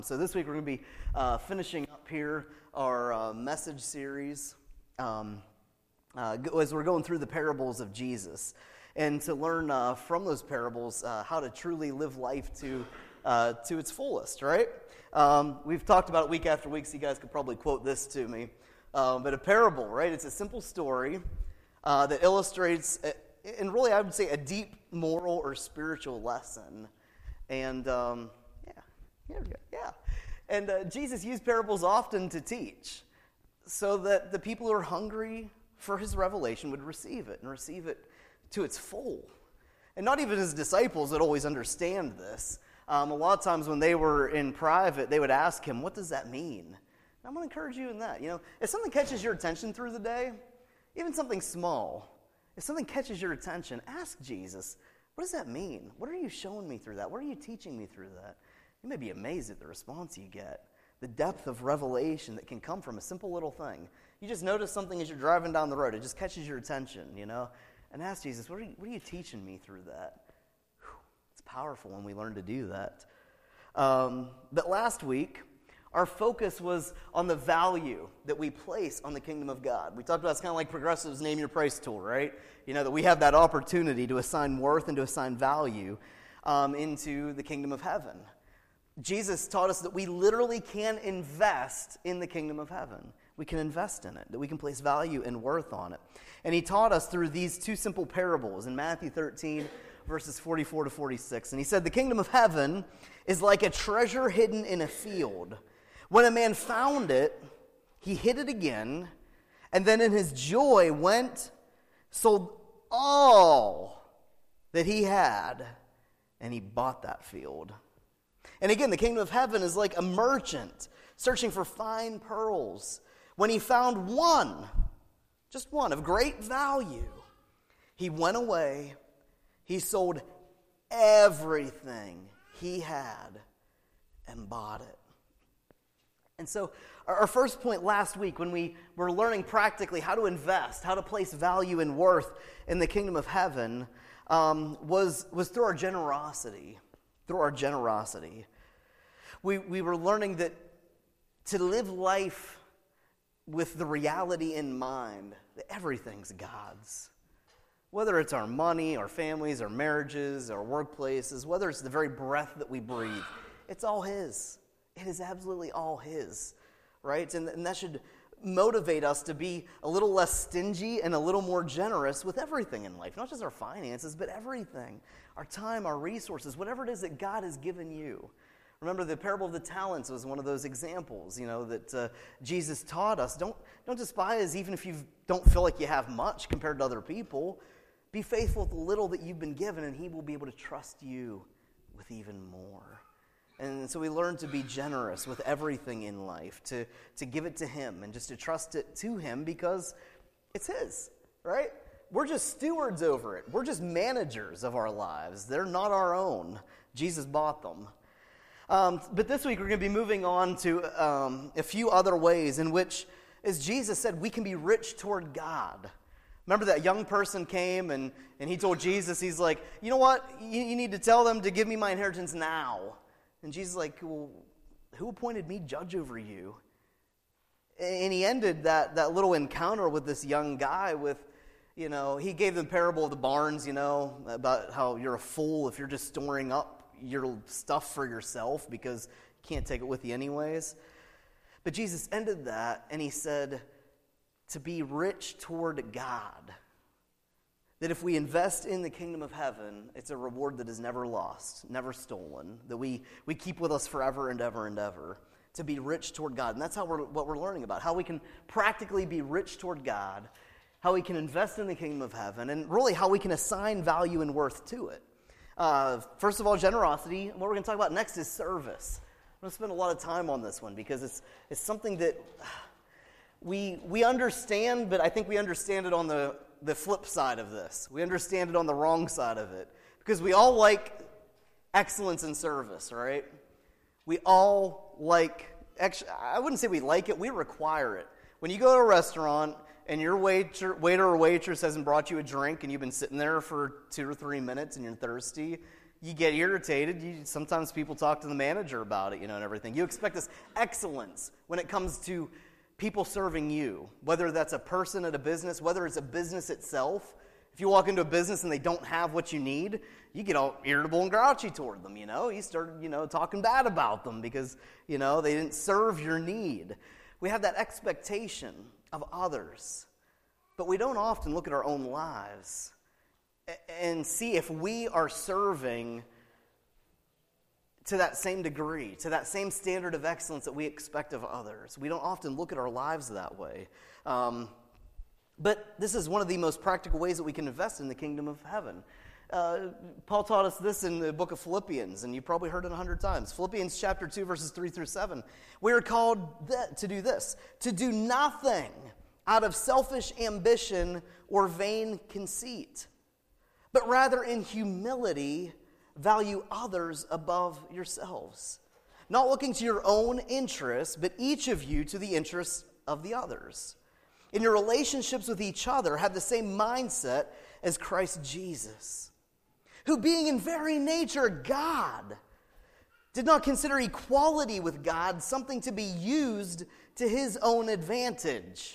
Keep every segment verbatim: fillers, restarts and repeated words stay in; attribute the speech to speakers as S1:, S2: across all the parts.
S1: So this week we're going to be uh, finishing up here our uh, message series um, uh, as we're going through the parables of Jesus, and to learn uh, from those parables uh, how to truly live life to uh, to its fullest. Right? Um, we've talked about it week after week, so you guys could probably quote this to me. Um, but a parable, right? It's a simple story uh, that illustrates, a, and really I would say, a deep moral or spiritual lesson, and. Um, Here we go. Yeah. And uh, Jesus used parables often to teach so that the people who are hungry for his revelation would receive it and receive it to its full. And not even his disciples would always understand this. Um, a lot of times when they were in private, they would ask him, what does that mean? And I'm going to encourage you in that. You know, if something catches your attention through the day, even something small, if something catches your attention, ask Jesus, what does that mean? What are you showing me through that? What are you teaching me through that? You may be amazed at the response you get, the depth of revelation that can come from a simple little thing. You just notice something as you're driving down the road. It just catches your attention, you know, and ask Jesus, what are you, what are you teaching me through that? Whew, it's powerful when we learn to do that. Um, but last week, our focus was on the value that we place on the kingdom of God. We talked about it's kind of like Progressive's Name Your Price tool, right? You know, that we have that opportunity to assign worth and to assign value um, into the kingdom of heaven. Jesus taught us that we literally can invest in the kingdom of heaven. We can invest in it, that we can place value and worth on it. And he taught us through these two simple parables in Matthew thirteen, verses forty-four to forty-six. And he said, the kingdom of heaven is like a treasure hidden in a field. When a man found it, he hid it again, and then in his joy went, sold all that he had, and he bought that field. And again, the kingdom of heaven is like a merchant searching for fine pearls. When he found one, just one, of great value, he went away, he sold everything he had and bought it. And so our first point last week, when we were learning practically how to invest, how to place value and worth in the kingdom of heaven, um, was, was through our generosity. Through our generosity. We we were learning that to live life with the reality in mind, that everything's God's. Whether it's our money, our families, our marriages, our workplaces, whether it's the very breath that we breathe, it's all His. It is absolutely all His, right? And, and that should motivate us to be a little less stingy and a little more generous with everything in life. Not just our finances, but everything. Our time, our resources, whatever it is that God has given you. Remember, the parable of the talents was one of those examples, you know, that uh, Jesus taught us. Don't, don't despise even if you don't feel like you have much compared to other people. Be faithful with the little that you've been given, and He will be able to trust you with even more. And so we learn to be generous with everything in life, to, to give it to Him and just to trust it to Him because it's His, right? We're just stewards over it. We're just managers of our lives. They're not our own. Jesus bought them. Um, but this week we're going to be moving on to um, a few other ways in which, as Jesus said, we can be rich toward God. Remember that young person came and, and he told Jesus, he's like, you know what? You, you need to tell them to give me my inheritance now. And Jesus is like, well, who appointed me judge over you? And he ended that, that little encounter with this young guy with, you know, he gave them the parable of the barns, you know, about how you're a fool if you're just storing up your stuff for yourself because you can't take it with you anyways. But Jesus ended that and he said, to be rich toward God. That if we invest in the kingdom of heaven, it's a reward that is never lost, never stolen, that we, we keep with us forever and ever and ever. To be rich toward God. And that's how we're, what we're learning about, how we can practically be rich toward God, how we can invest in the kingdom of heaven, and really how we can assign value and worth to it. Uh, first of all, generosity. And what we're going to talk about next is service. I'm going to spend a lot of time on this one because it's it's something that we we understand, but I think we understand it on the, the flip side of this. We understand it on the wrong side of it because we all like excellence in service, right? We all like, I wouldn't say we like it, we require it. When you go to a restaurant and your waiter, waiter or waitress hasn't brought you a drink and you've been sitting there for two or three minutes and you're thirsty, you get irritated. You, sometimes people talk to the manager about it, you know, and everything. You expect this excellence when it comes to people serving you, whether that's a person at a business, whether it's a business itself. If you walk into a business and they don't have what you need, you get all irritable and grouchy toward them, you know. You start, you know, talking bad about them because, you know, they didn't serve your need. We have that expectation of others, but we don't often look at our own lives and see if we are serving to that same degree, to that same standard of excellence that we expect of others. We don't often look at our lives that way. Um, but this is one of the most practical ways that we can invest in the kingdom of heaven. Uh, Paul taught us this in the book of Philippians, and you've probably heard it a hundred times. Philippians chapter two, verses three through seven. We are called th- to do this, to do nothing out of selfish ambition or vain conceit, but rather in humility value others above yourselves, not looking to your own interests, but each of you to the interests of the others. In your relationships with each other, have the same mindset as Christ Jesus, who being in very nature God, did not consider equality with God something to be used to his own advantage.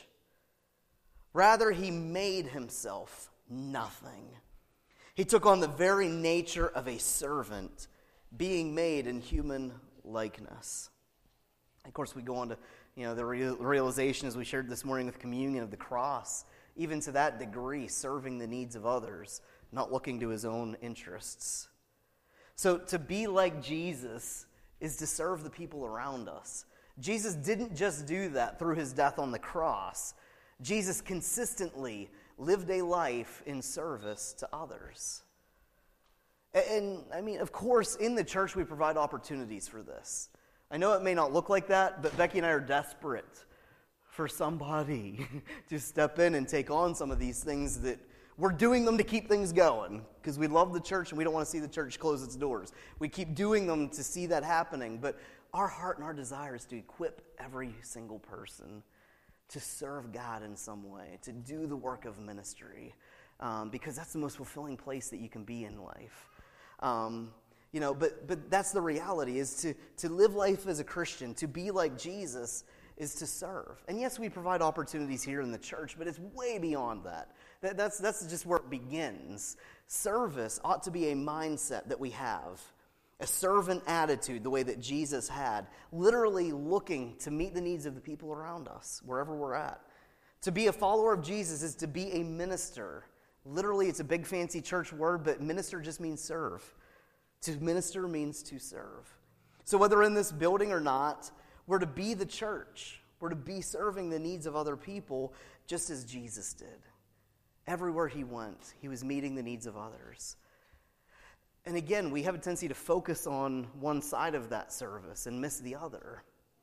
S1: Rather, he made himself nothing. He took on the very nature of a servant, being made in human likeness. Of course, we go on to, you know, the real, realization, as we shared this morning with communion, of the cross, even to that degree, serving the needs of others, not looking to his own interests. So to be like Jesus is to serve the people around us. Jesus didn't just do that through his death on the cross. Jesus consistently lived a life in service to others. And, and I mean, of course, in the church we provide opportunities for this. I know it may not look like that, but Becky and I are desperate for somebody to step in and take on some of these things that we're doing them to keep things going because we love the church and we don't want to see the church close its doors. We keep doing them to see that happening, but our heart and our desire is to equip every single person to serve God in some way, to do the work of ministry, um, because that's the most fulfilling place that you can be in life. Um, you know, but but that's the reality, is to, to live life as a Christian, to be like Jesus, is to serve. And yes, we provide opportunities here in the church, but it's way beyond that. that that's, that's just where it begins. Service ought to be a mindset that we have, a servant attitude, the way that Jesus had, literally looking to meet the needs of the people around us, wherever we're at. To be a follower of Jesus is to be a minister. Literally, it's a big fancy church word, but minister just means serve. To minister means to serve. So whether in this building or not, we're to be the church. We're to be serving the needs of other people just as Jesus did. Everywhere he went, he was meeting the needs of others. And again, we have a tendency to focus on one side of that service and miss the other.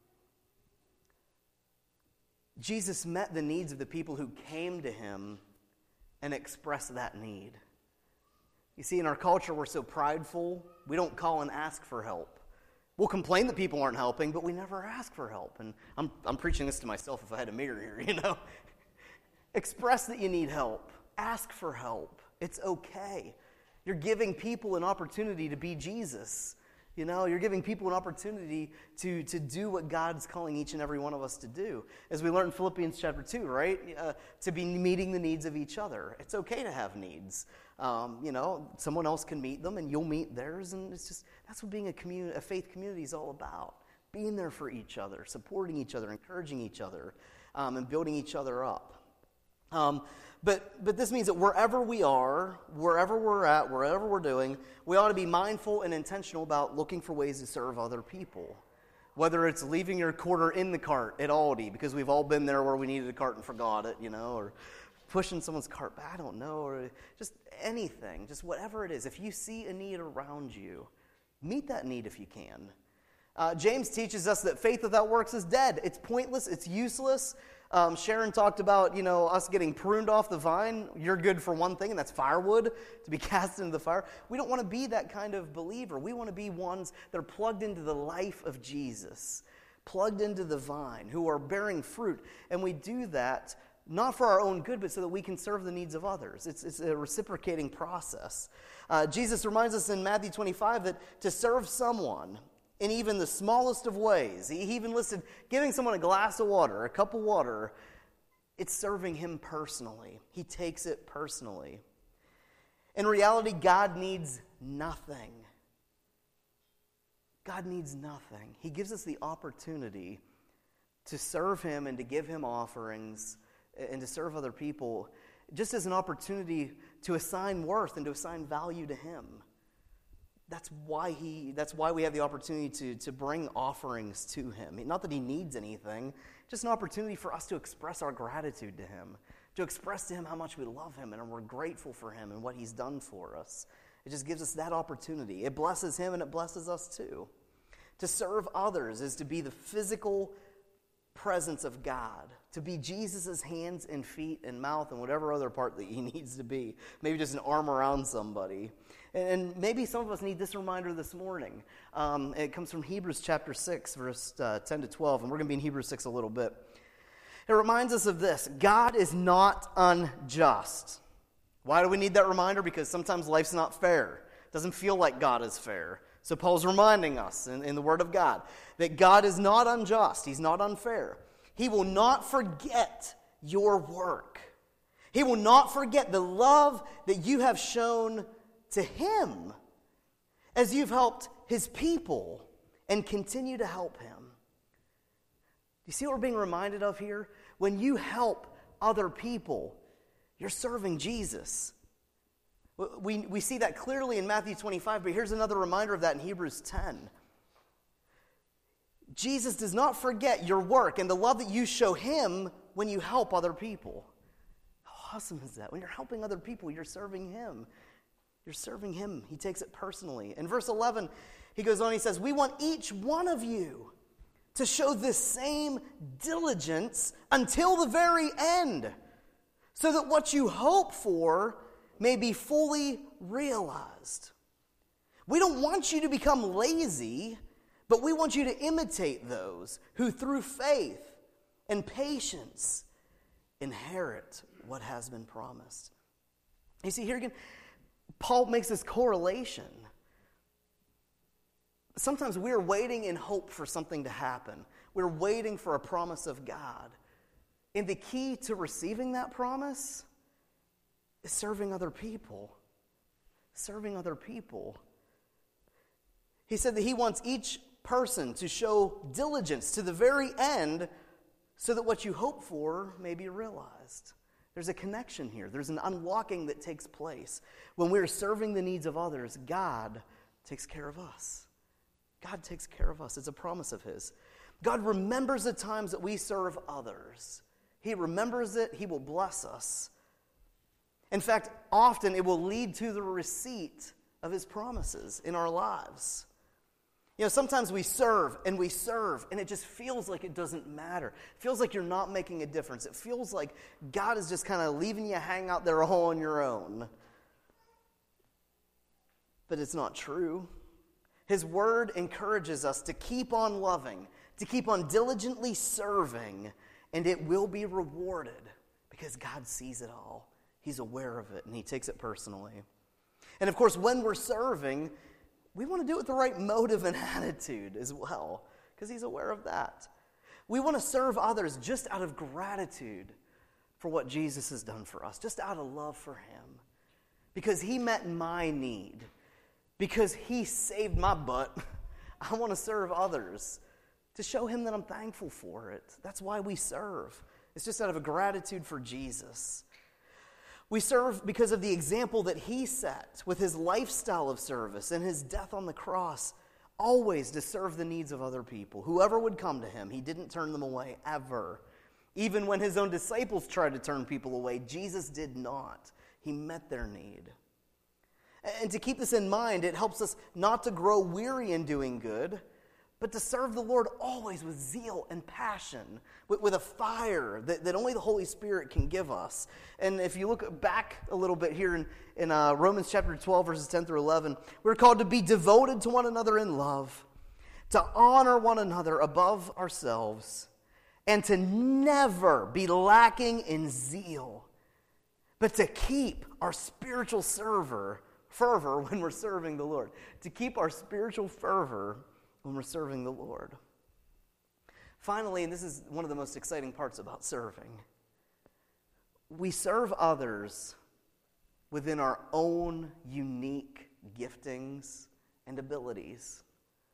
S1: Jesus met the needs of the people who came to him and expressed that need. You see, in our culture, we're so prideful, we don't call and ask for help. We'll complain that people aren't helping, but we never ask for help. And I'm, I'm preaching this to myself if I had a mirror here, you know. Express that you need help. Ask for help. It's okay. You're giving people an opportunity to be Jesus. You know, you're giving people an opportunity to, to do what God's calling each and every one of us to do. As we learned in Philippians chapter two, right? Uh, to be meeting the needs of each other. It's okay to have needs. Um, you know, someone else can meet them and you'll meet theirs. And it's just, that's what being a community, a faith community is all about. Being there for each other, supporting each other, encouraging each other, um, and building each other up. Um, but but this means that wherever we are, wherever we're at, wherever we're doing, we ought to be mindful and intentional about looking for ways to serve other people. Whether it's leaving your quarter in the cart at Aldi, because we've all been there where we needed a cart and forgot it, you know, or pushing someone's cart back, I don't know, or just anything, just whatever it is. If you see a need around you, meet that need if you can. Uh, James teaches us that faith without works is dead. It's pointless. It's useless. Um, Sharon talked about, you know, us getting pruned off the vine. You're good for one thing, and that's firewood to be cast into the fire. We don't want to be that kind of believer. We want to be ones that are plugged into the life of Jesus, plugged into the vine, who are bearing fruit. And we do that not for our own good, but so that we can serve the needs of others. It's, it's a reciprocating process. Uh, Jesus reminds us in Matthew twenty-five that to serve someone in even the smallest of ways, he even listed giving someone a glass of water, a cup of water, it's serving him personally. He takes it personally. In reality, God needs nothing. God needs nothing. He gives us the opportunity to serve him and to give him offerings and to serve other people just as an opportunity to assign worth and to assign value to him. That's why he. That's why we have the opportunity to, to bring offerings to him. Not that he needs anything, just an opportunity for us to express our gratitude to him, to express to him how much we love him and we're grateful for him and what he's done for us. It just gives us that opportunity. It blesses him and it blesses us too. To serve others is to be the physical presence of God, to be Jesus' hands and feet and mouth and whatever other part that he needs to be. Maybe just an arm around somebody. And maybe some of us need this reminder this morning. Um, it comes from Hebrews chapter six, verse uh, ten to twelve, and we're going to be in Hebrews six a little bit. It reminds us of this: God is not unjust. Why do we need that reminder? Because sometimes life's not fair. It doesn't feel like God is fair. So Paul's reminding us in, in the Word of God that God is not unjust. He's not unfair. He will not forget your work. He will not forget the love that you have shown to him as you've helped his people and continue to help him. Do you see what we're being reminded of here? When you help other people, you're serving Jesus. We, we see that clearly in Matthew twenty-five, but here's another reminder of that in Hebrews ten. Jesus does not forget your work and the love that you show him when you help other people. How awesome is that? When you're helping other people, you're serving him. You're serving him. He takes it personally. In verse eleven, he goes on, he says, we want each one of you to show this same diligence until the very end, so that what you hope for may be fully realized. We don't want you to become lazy, but we want you to imitate those who through faith and patience inherit what has been promised. You see, here again, Paul makes this correlation. Sometimes we're waiting in hope for something to happen. We're waiting for a promise of God. And the key to receiving that promise is serving other people. Serving other people. He said that he wants each person to show diligence to the very end so that what you hope for may be realized. There's a connection here. There's an unlocking that takes place. When we're serving the needs of others, God takes care of us. God takes care of us. It's a promise of his. God remembers the times that we serve others. He remembers it. He will bless us. In fact, often it will lead to the receipt of his promises in our lives. You know, sometimes we serve and we serve and it just feels like it doesn't matter. It feels like you're not making a difference. It feels like God is just kind of leaving you hang out there all on your own. But it's not true. His word encourages us to keep on loving, to keep on diligently serving, and it will be rewarded because God sees it all. He's aware of it and he takes it personally. And of course, when we're serving, we want to do it with the right motive and attitude as well, because he's aware of that. We want to serve others just out of gratitude for what Jesus has done for us, just out of love for him, because he met my need, because he saved my butt. I want to serve others to show him that I'm thankful for it. That's why we serve. It's just out of a gratitude for Jesus. We serve because of the example that he set with his lifestyle of service and his death on the cross, always to serve the needs of other people. Whoever would come to him, he didn't turn them away, ever. Even when his own disciples tried to turn people away, Jesus did not. He met their need. And to keep this in mind, it helps us not to grow weary in doing good, but to serve the Lord always with zeal and passion, with, with a fire that, that only the Holy Spirit can give us. And if you look back a little bit here in, in uh, Romans chapter twelve, verses ten through eleven, we're called to be devoted to one another in love, to honor one another above ourselves, and to never be lacking in zeal, but to keep our spiritual fervor, fervor when we're serving the Lord. To keep our spiritual fervor when we're serving the Lord. Finally, and this is one of the most exciting parts about serving, we serve others within our own unique giftings and abilities.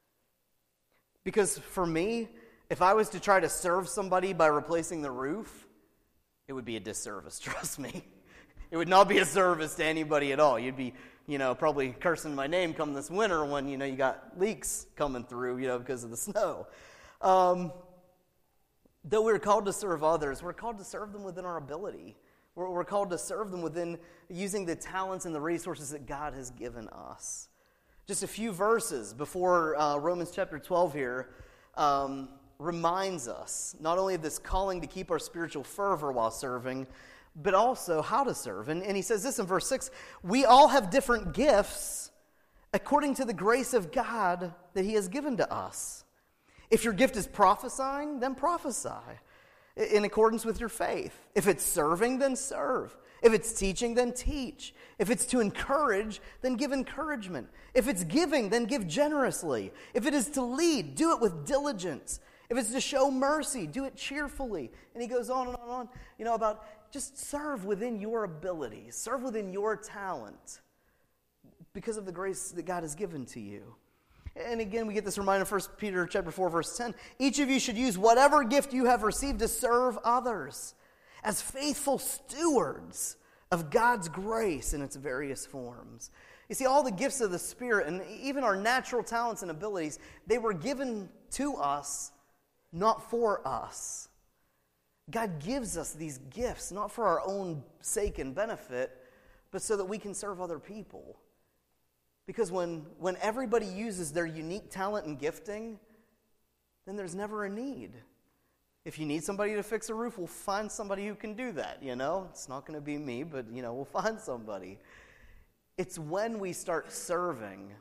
S1: Because for me, if I was to try to serve somebody by replacing the roof, it would be a disservice, trust me. It would not be a service to anybody at all. You'd be, you know, probably cursing my name come this winter when, you know, you got leaks coming through, you know, because of the snow. Um, though we're called to serve others, we're called to serve them within our ability. We're, we're called to serve them within using the talents and the resources that God has given us. Just a few verses before uh, Romans chapter twelve here um, reminds us not only of this calling to keep our spiritual fervor while serving, but also how to serve. And, and he says this in verse six, we all have different gifts according to the grace of God that he has given to us. If your gift is prophesying, then prophesy in accordance with your faith. If it's serving, then serve. If it's teaching, then teach. If it's to encourage, then give encouragement. If it's giving, then give generously. If it is to lead, do it with diligence. If it's to show mercy, do it cheerfully. And he goes on and on and on, you know, about just serve within your abilities. Serve within your talent because of the grace that God has given to you. And again, we get this reminder in First Peter chapter four, verse ten. Each of you should use whatever gift you have received to serve others as faithful stewards of God's grace in its various forms. You see, all the gifts of the Spirit and even our natural talents and abilities, they were given to us, not for us. God gives us these gifts, not for our own sake and benefit, but so that we can serve other people. Because when, when everybody uses their unique talent and gifting, then there's never a need. If you need somebody to fix a roof, we'll find somebody who can do that, you know. It's not going to be me, but, you know, we'll find somebody. It's when we start serving,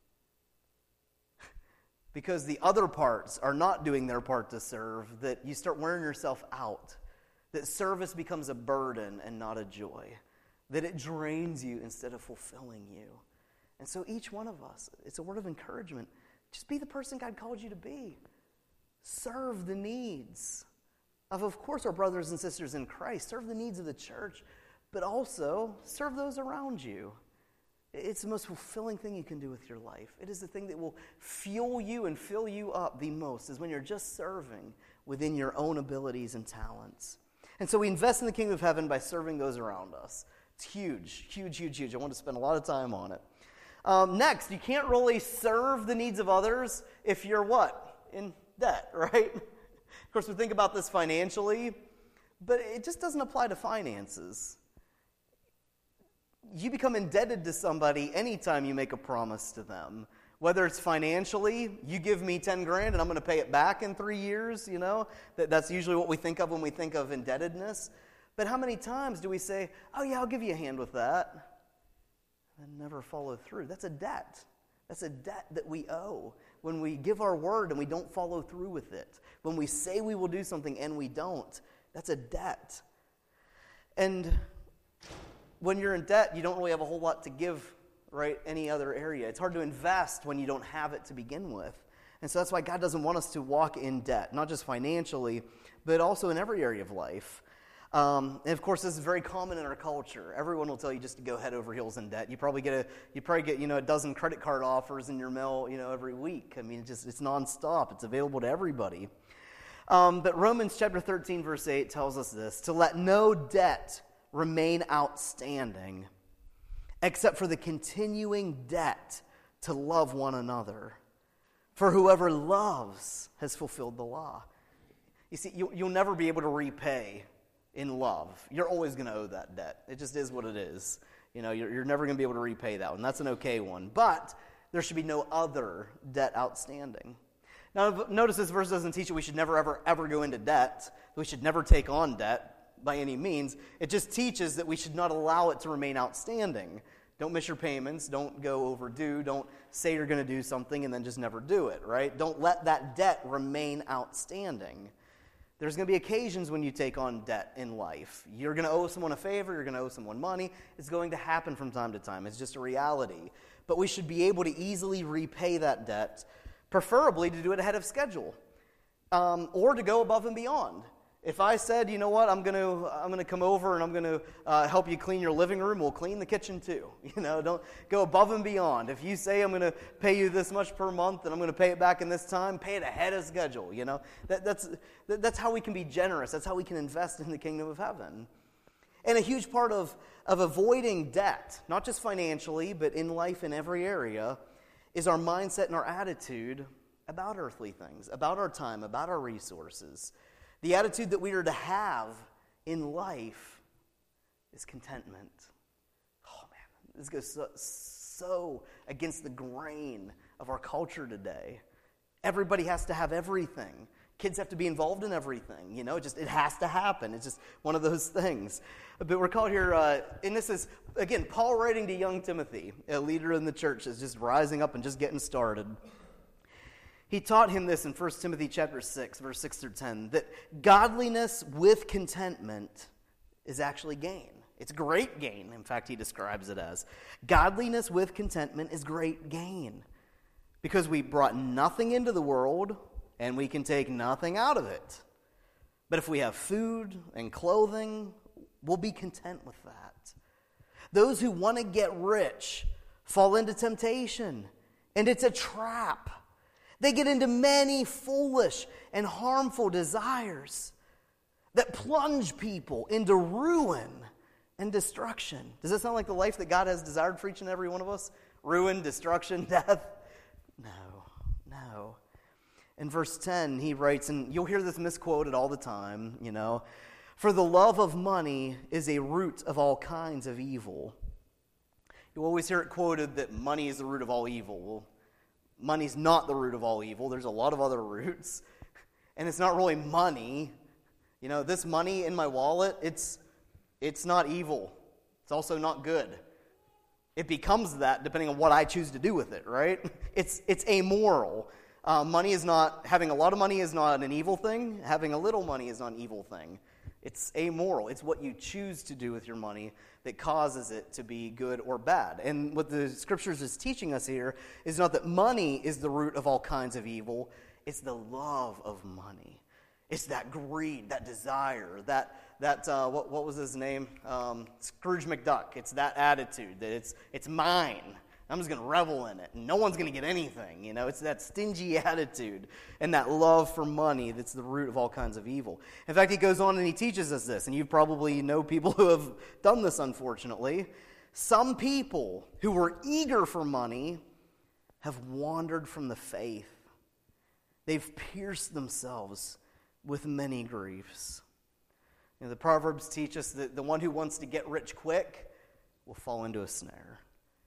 S1: because the other parts are not doing their part to serve, that you start wearing yourself out, that service becomes a burden and not a joy, that it drains you instead of fulfilling you. And so each one of us, it's a word of encouragement. Just be the person God called you to be. Serve the needs of, of course, our brothers and sisters in Christ. Serve the needs of the church, but also serve those around you. It's the most fulfilling thing you can do with your life. It is the thing that will fuel you and fill you up the most, is when you're just serving within your own abilities and talents. And so we invest in the kingdom of heaven by serving those around us. It's huge, huge, huge, huge. I want to spend a lot of time on it. Um, next, you can't really serve the needs of others if you're what? In debt, right? Of course, we think about this financially, but it just doesn't apply to finances. You become indebted to somebody anytime you make a promise to them. Whether it's financially, you give me ten grand and I'm going to pay it back in three years, you know? That, that's usually what we think of when we think of indebtedness. But how many times do we say, oh yeah, I'll give you a hand with that, and never follow through? That's a debt. That's a debt that we owe. When we give our word and we don't follow through with it. When we say we will do something and we don't, that's a debt. And when you're in debt, you don't really have a whole lot to give, right, any other area. It's hard to invest when you don't have it to begin with. And so that's why God doesn't want us to walk in debt, not just financially, but also in every area of life. Um, and of course, this is very common in our culture. Everyone will tell you just to go head over heels in debt. You probably get a, you probably get, you know, a dozen credit card offers in your mail, you know, every week. I mean, it's just, it's nonstop. It's available to everybody. Um, but Romans chapter thirteen, verse eight tells us this: to let no debt remain outstanding, except for the continuing debt to love one another. For whoever loves has fulfilled the law. You see, you, you'll never be able to repay in love. You're always going to owe that debt. It just is what it is. You know, you're, you're never going to be able to repay that one. That's an okay one. But there should be no other debt outstanding. Now, notice this verse doesn't teach that we should never, ever, ever go into debt. We should never take on debt by any means. It just teaches that we should not allow it to remain outstanding. Don't miss your payments. Don't go overdue. Don't say you're going to do something and then just never do it, right? Don't let that debt remain outstanding. There's going to be occasions when you take on debt in life. You're going to owe someone a favor. You're going to owe someone money. It's going to happen from time to time. It's just a reality. But we should be able to easily repay that debt, preferably to do it ahead of schedule, um, or to go above and beyond. If I said, you know what, I'm going to I'm going to come over and I'm going to uh, help you clean your living room, we'll clean the kitchen too. You know, don't go above and beyond. If you say I'm going to pay you this much per month and I'm going to pay it back in this time, pay it ahead of schedule. You know, that, that's that, that's how we can be generous. That's how we can invest in the kingdom of heaven. And a huge part of of avoiding debt, not just financially, but in life in every area, is our mindset and our attitude about earthly things, about our time, about our resources. The attitude that we are to have in life is contentment. Oh man, this goes so, so against the grain of our culture today. Everybody has to have everything. Kids have to be involved in everything. You know, it just it has to happen. It's just one of those things. But we're called here, uh, and this is, again, Paul writing to young Timothy, a leader in the church that's just rising up and just getting started. He taught him this in First Timothy chapter six, verse six through ten, that godliness with contentment is actually gain. It's great gain, in fact, he describes it as. Godliness with contentment is great gain, because we brought nothing into the world, and we can take nothing out of it. But if we have food and clothing, we'll be content with that. Those who want to get rich fall into temptation, and it's a trap. They get into many foolish and harmful desires that plunge people into ruin and destruction. Does that sound like the life that God has desired for each and every one of us? Ruin, destruction, death? No, no. In verse ten, he writes, and you'll hear this misquoted all the time, you know, for the love of money is a root of all kinds of evil. You always hear it quoted that money is the root of all evil. Well, money's not the root of all evil. There's a lot of other roots. And it's not really money. You know, this money in my wallet, it's it's not evil. It's also not good. It becomes that depending on what I choose to do with it, right? It's it's amoral. Uh, money is not, having a lot of money is not an evil thing. Having a little money is not an evil thing. It's amoral. It's what you choose to do with your money that causes it to be good or bad. And what the Scriptures is teaching us here is not that money is the root of all kinds of evil. It's the love of money. It's that greed, that desire, that, that uh, what, what was his name? Um, Scrooge McDuck. It's that attitude that it's it's mine. I'm just going to revel in it, and no one's going to get anything. You know, it's that stingy attitude and that love for money that's the root of all kinds of evil. In fact, he goes on and he teaches us this, and you probably know people who have done this, unfortunately. Some people who were eager for money have wandered from the faith. They've pierced themselves with many griefs. You know, the Proverbs teach us that the one who wants to get rich quick will fall into a snare.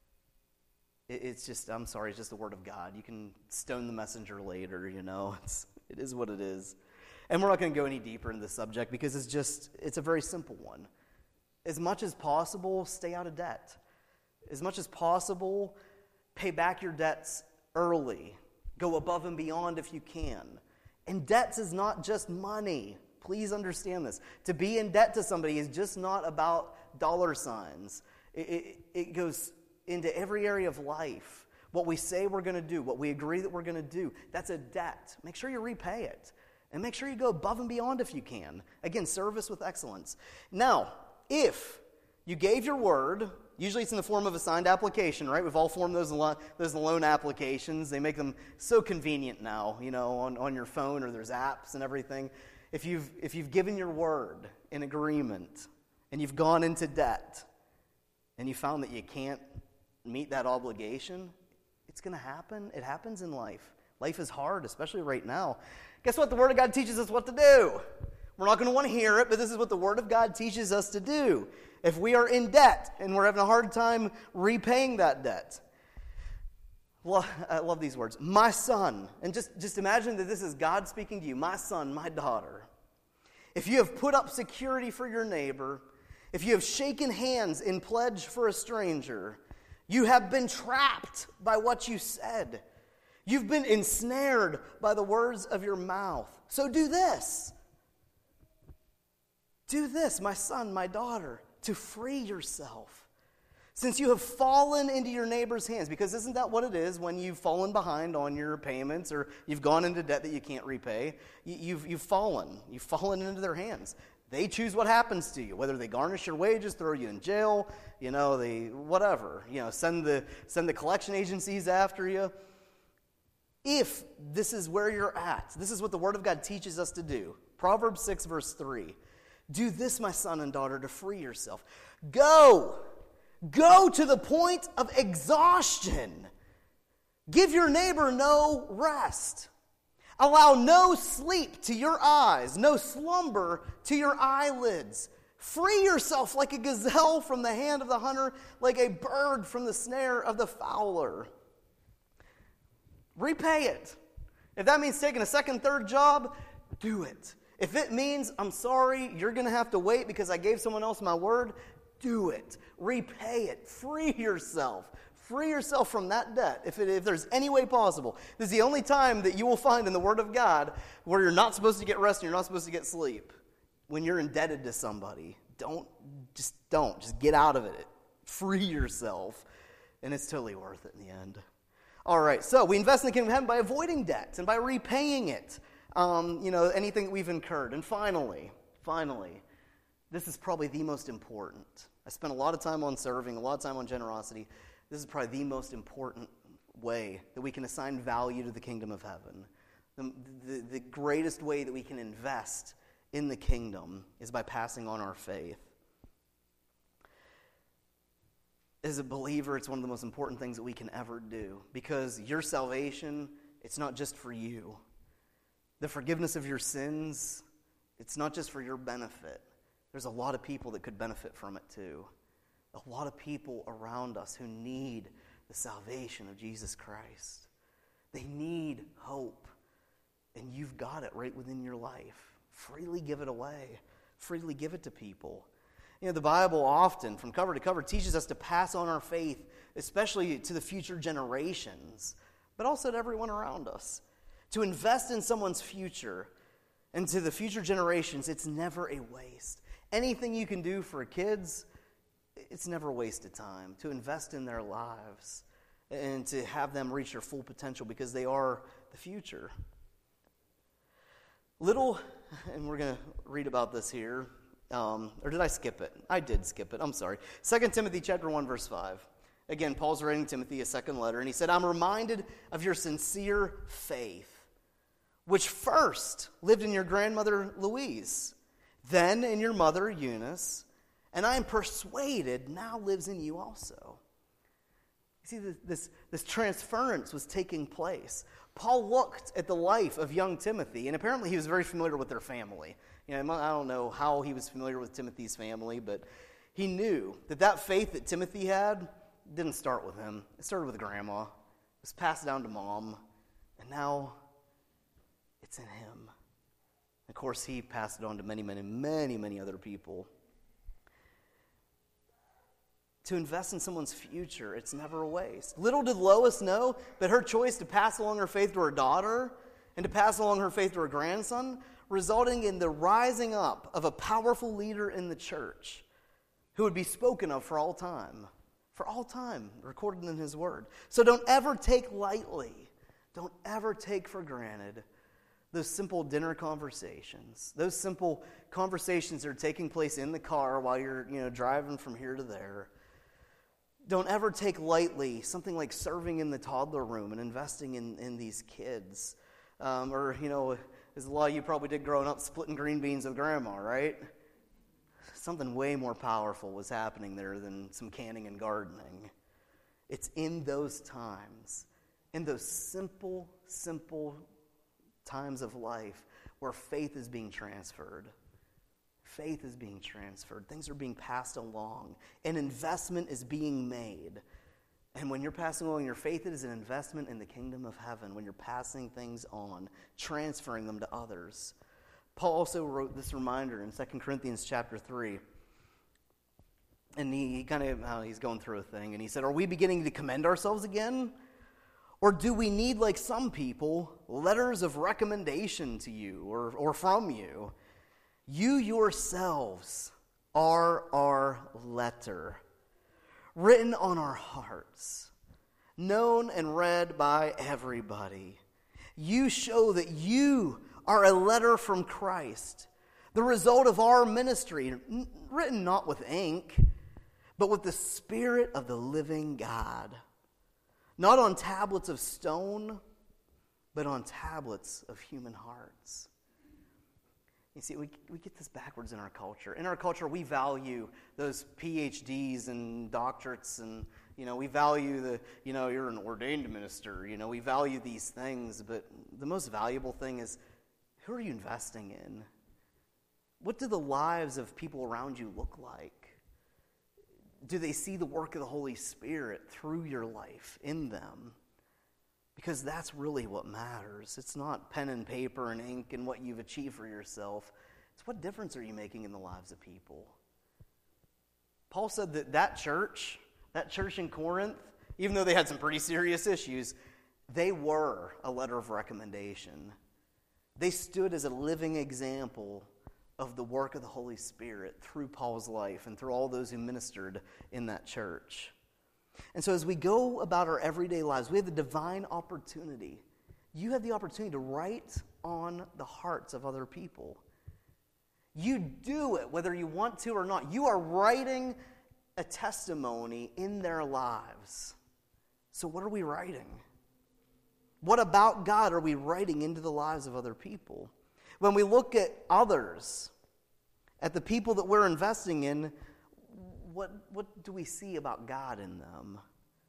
S1: It's just, I'm sorry, it's just the word of God. You can stone the messenger later, you know. It's, it is what it is. And we're not going to go any deeper into the subject because it's just, it's a very simple one. As much as possible, stay out of debt. As much as possible, pay back your debts early. Go above and beyond if you can. And debts is not just money. Please understand this. To be in debt to somebody is just not about dollar signs. It, it, it goes into every area of life. What we say we're going to do, what we agree that we're going to do, that's a debt. Make sure you repay it. And make sure you go above and beyond if you can. Again, service with excellence. Now, if you gave your word, usually it's in the form of a signed application, right? We've all formed those, lo- those loan applications. They make them so convenient now, you know, on, on your phone, or there's apps and everything. If you've, if you've given your word in agreement and you've gone into debt and you found that you can't meet that obligation, it's going to happen. It happens in life. Life is hard, especially right now. Guess what? The Word of God teaches us what to do. We're not going to want to hear it, but this is what the Word of God teaches us to do. If we are in debt and we're having a hard time repaying that debt, well, I love these words. My son, and just, just imagine that this is God speaking to you. My son, my daughter. If you have put up security for your neighbor, if you have shaken hands in pledge for a stranger, you have been trapped by what you said. You've been ensnared by the words of your mouth. So do this. Do this, my son, my daughter, to free yourself. Since you have fallen into your neighbor's hands, because isn't that what it is when you've fallen behind on your payments or you've gone into debt that you can't repay? You've, you've fallen. You've fallen into their hands. They choose what happens to you, whether they garnish your wages, throw you in jail, you know, they whatever, you know, send the send the collection agencies after you. If this is where you're at, this is what the Word of God teaches us to do. Proverbs six, verse three. Do this, my son and daughter, to free yourself. Go! Go to the point of exhaustion. Give your neighbor no rest. Allow no sleep to your eyes, no slumber to your eyelids. Free yourself like a gazelle from the hand of the hunter, like a bird from the snare of the fowler. Repay it. If that means taking a second, third job, do it. If it means, I'm sorry, you're going to have to wait because I gave someone else my word, do it. Repay it. Free yourself. Free yourself from that debt if, it, if there's any way possible. This is the only time that you will find in the Word of God where you're not supposed to get rest and you're not supposed to get sleep. When you're indebted to somebody, don't, just don't. Just get out of it. Free yourself. And it's totally worth it in the end. All right, so we invest in the kingdom of heaven by avoiding debt and by repaying it. Um, you know, anything that we've incurred. And finally, finally, this is probably the most important. I spent a lot of time on serving, a lot of time on generosity. This is probably the most important way that we can assign value to the kingdom of heaven. The, the, the greatest way that we can invest in the kingdom is by passing on our faith. As a believer, it's one of the most important things that we can ever do, because your salvation, it's not just for you. The forgiveness of your sins, it's not just for your benefit. There's a lot of people that could benefit from it too. A lot of people around us who need the salvation of Jesus Christ. They need hope. And you've got it right within your life. Freely give it away. Freely give it to people. You know, the Bible often, from cover to cover, teaches us to pass on our faith, especially to the future generations, but also to everyone around us. To invest in someone's future and to the future generations, it's never a waste. Anything you can do for kids, it's never a waste of time. To invest in their lives and to have them reach their full potential because they are the future. Little, and we're going to read about this here. Um, or did I skip it? I did skip it. I'm sorry. Second Timothy chapter one, verse five. Again, Paul's writing Timothy a second letter, and he said, I'm reminded of your sincere faith, which first lived in your grandmother Louise, then in your mother Eunice, and I am persuaded now lives in you also. You see, this, this transference was taking place. Paul looked at the life of young Timothy, and apparently he was very familiar with their family. You know, I don't know how he was familiar with Timothy's family, but he knew that that faith that Timothy had didn't start with him. It started with grandma. It was passed down to mom, and now it's in him. Of course, he passed it on to many, many, many, many other people. To invest in someone's future, it's never a waste. Little did Lois know that her choice to pass along her faith to her daughter and to pass along her faith to her grandson, resulting in the rising up of a powerful leader in the church who would be spoken of for all time. For all time, recorded in his word. So don't ever take lightly, don't ever take for granted those simple dinner conversations, those simple conversations that are taking place in the car while you're, you know, driving from here to there. Don't ever take lightly something like serving in the toddler room and investing in, in these kids. Um, or, you know, as a lot of you probably did growing up, splitting green beans with grandma, right? Something way more powerful was happening there than some canning and gardening. It's in those times, in those simple, simple times of life where faith is being transferred. Faith is being transferred. Things are being passed along. An investment is being made. And when you're passing along your faith, it is an investment in the kingdom of heaven. When you're passing things on, transferring them to others. Paul also wrote this reminder in Second Corinthians chapter three. And he, he kind of, uh, he's going through a thing. And he said, are we beginning to commend ourselves again? Or do we need, like some people, letters of recommendation to you or, or from you? You yourselves are our letter, written on our hearts, known and read by everybody. You show that you are a letter from Christ, the result of our ministry, written not with ink, but with the Spirit of the living God, not on tablets of stone, but on tablets of human hearts. You see, we, we get this backwards in our culture. In our culture, we value those P H Ds and doctorates, and, you know, we value the, you know, you're an ordained minister. You know, we value these things, but the most valuable thing is, who are you investing in? What do the lives of people around you look like? Do they see the work of the Holy Spirit through your life, in them? Because that's really what matters. It's not pen and paper and ink and what you've achieved for yourself. It's what difference are you making in the lives of people? Paul said that that church, that church in Corinth, even though they had some pretty serious issues, they were a letter of recommendation. They stood as a living example of the work of the Holy Spirit through Paul's life and through all those who ministered in that church. And so as we go about our everyday lives, we have the divine opportunity. You have the opportunity to write on the hearts of other people. You do it whether you want to or not. You are writing a testimony in their lives. So what are we writing? What about God are we writing into the lives of other people? When we look at others, at the people that we're investing in, What, what do we see about God in them?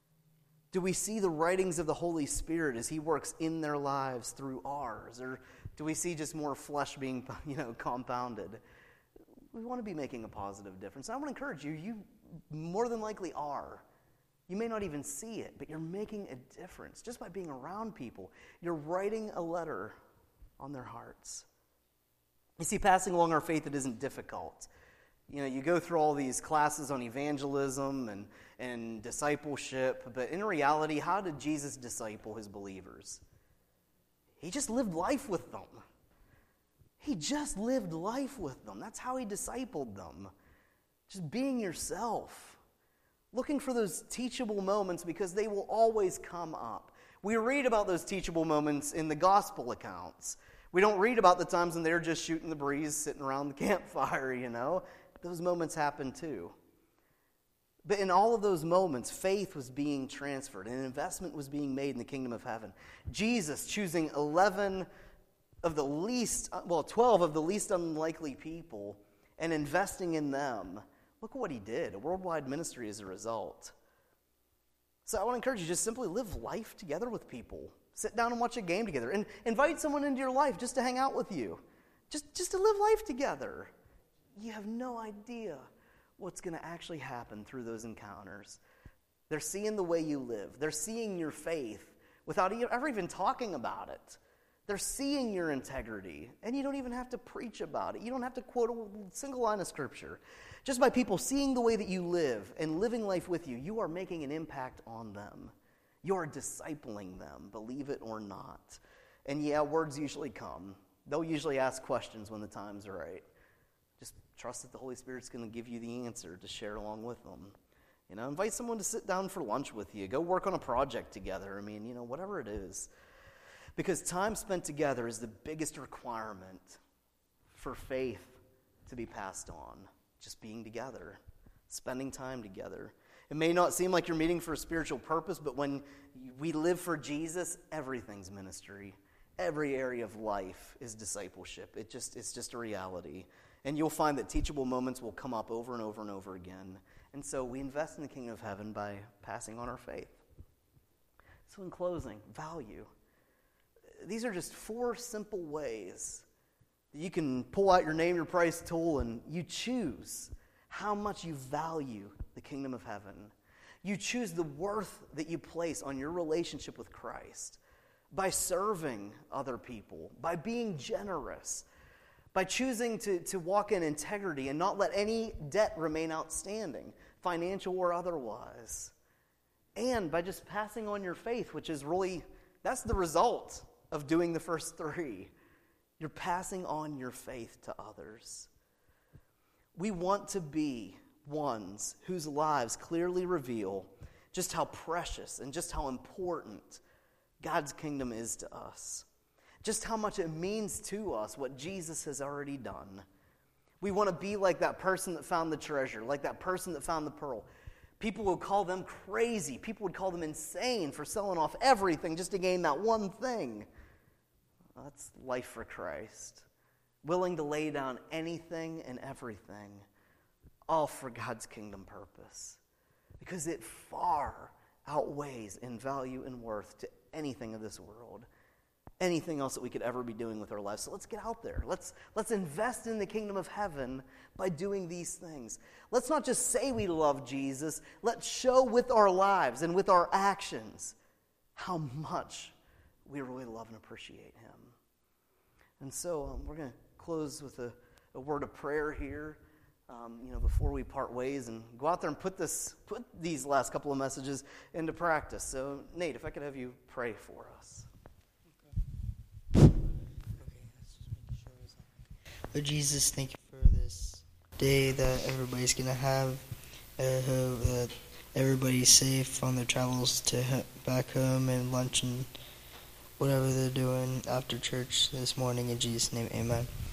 S1: Do we see the writings of the Holy Spirit as He works in their lives through ours? Or do we see just more flesh being, you know, compounded? We want to be making a positive difference. And I want to encourage you, you more than likely are. You may not even see it, but you're making a difference. Just by being around people, you're writing a letter on their hearts. You see, passing along our faith, it isn't difficult. You know, you go through all these classes on evangelism and, and discipleship, but in reality, how did Jesus disciple his believers? He just lived life with them. He just lived life with them. That's how he discipled them. Just being yourself. Looking for those teachable moments because they will always come up. We read about those teachable moments in the gospel accounts. We don't read about the times when they're just shooting the breeze, sitting around the campfire, you know. Those moments happen too. But in all of those moments, faith was being transferred, and an investment was being made in the kingdom of heaven. Jesus choosing eleven of the least, well, twelve of the least unlikely people and investing in them. Look at what he did. A worldwide ministry as a result. So I want to encourage you, just simply live life together with people. Sit down and watch a game together. And invite someone into your life just to hang out with you. Just, just to live life together. You have no idea what's going to actually happen through those encounters. They're seeing the way you live. They're seeing your faith without ever even talking about it. They're seeing your integrity, and you don't even have to preach about it. You don't have to quote a single line of Scripture. Just by people seeing the way that you live and living life with you, you are making an impact on them. You are discipling them, believe it or not. And yeah, words usually come. They'll usually ask questions when the time's right. Just trust that the Holy Spirit's going to give you the answer to share along with them. You know, invite someone to sit down for lunch with you. Go work on a project together. I mean, you know, whatever it is. Because time spent together is the biggest requirement for faith to be passed on. Just being together, spending time together. It may not seem like you're meeting for a spiritual purpose, but when we live for Jesus, everything's ministry. Every area of life is discipleship. It just it's just a reality. And you'll find that teachable moments will come up over and over and over again. And so we invest in the kingdom of heaven by passing on our faith. So in closing, value. These are just four simple ways that you can pull out your name, your price tool, and you choose how much you value the kingdom of heaven. You choose the worth that you place on your relationship with Christ by serving other people, by being generous, by choosing to, to walk in integrity and not let any debt remain outstanding, financial or otherwise, and by just passing on your faith, which is really, that's the result of doing the first three. You're passing on your faith to others. We want to be ones whose lives clearly reveal just how precious and just how important God's kingdom is to us. Just how much it means to us what Jesus has already done. We want to be like that person that found the treasure, like that person that found the pearl. People would call them crazy. People would call them insane for selling off everything just to gain that one thing. That's life for Christ. Willing to lay down anything and everything, all for God's kingdom purpose. Because it far outweighs in value and worth to anything of this world. Anything else that we could ever be doing with our lives. So let's get out there. Let's, let's invest in the kingdom of heaven by doing these things. Let's not just say we love Jesus. Let's show with our lives and with our actions how much we really love and appreciate him. And so um, we're going to close with a, a word of prayer here, um, you know, before we part ways, and go out there and put this, put these last couple of messages into practice. So, Nate, if I could have you pray for us.
S2: Lord Jesus, thank you for this day that everybody's going to have. I hope that everybody's safe on their travels to he- back home and lunch and whatever they're doing after church this morning. In Jesus' name, amen.